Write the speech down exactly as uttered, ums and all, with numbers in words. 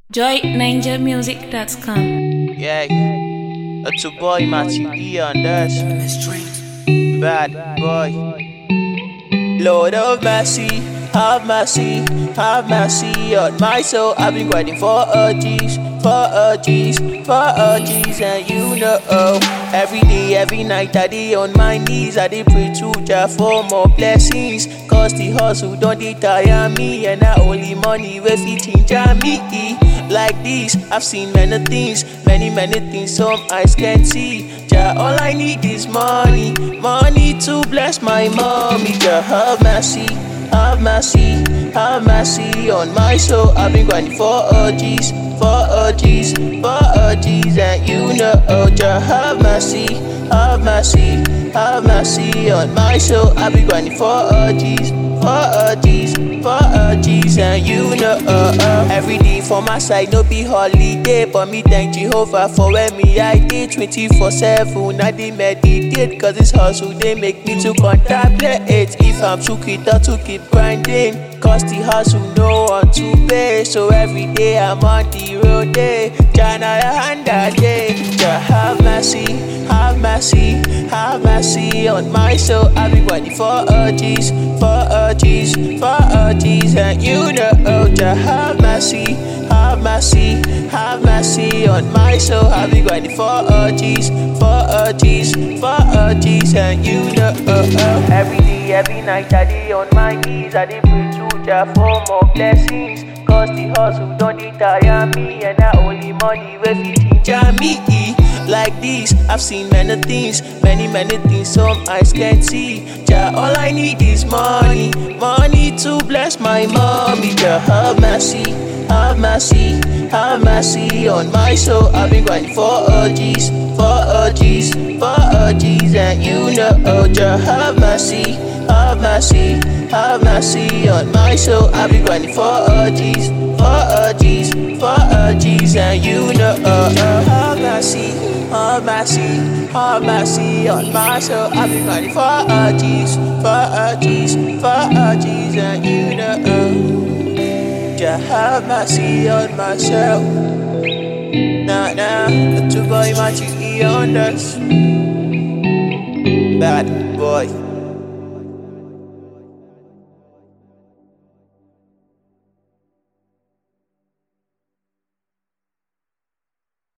joy ninja music dot com. Yeah, it's a boy Matty E on this. Bad boy. Lord of mercy, have mercy, have mercy on my soul. I've been grinding for a G's, for a G's, for a G's, and you know, every day, every night, I dey on my knees. I dey pray to Jah for more blessings. Cause the hustle don't dey tire me, and I only money wey fit change me. Like this, I've seen many things, many, many things some eyes can't see. Jah, all I need is money, money to bless my mommy. Jah, have mercy, have mercy, have mercy on my soul. I've been grinding for O Gs, for O Gs, for O Gs, and you know, Jah, have mercy, have mercy, have mercy on my soul. I've been grinding for O Gs, for O Gs, for O Gs, and you know, uh, uh. Every day for my side, no be holiday, but me thank Jehovah for where me I did twenty-four seven. I dey meditate, cause this hustle they make me to contemplate if I'm too quick or to keep grinding. Cause the hustle no one to pay, so every day I'm on the road day. Jana hand that day. Jah, have mercy, have mercy, have mercy on my soul. I've been grinding for O Gs, for O Gs, for O Gs, and you know, Jah, have mercy, have mercy, have mercy on my soul. I've been grinding for O Gs, for O Gs, for O Gs, and you know, every day, every night, I dey on my knees. I dey pray to Jah for more blessings. Cause the hustle don't dey tire me, and I only money wey fit change me. Like this, I've seen many things, many, many things some eyes can't see. Jah, all I need is money, money to bless my mommy. Jah, have mercy, have mercy, have mercy on my soul. I've been grinding for O Gs, for O Gs, for O Gs, and you know, Jah, have mercy, have mercy, have mercy on my soul. I've been grinding for O Gs, for O Gs, for O Gs, and you know, have mercy, have mercy, have mercy on my soul. I've been grinding for O Gs, for O Gs, for O Gs, and you know, Jah, have mercy on myself. Nah, nah, the two boy Matty E on this. Bad boy.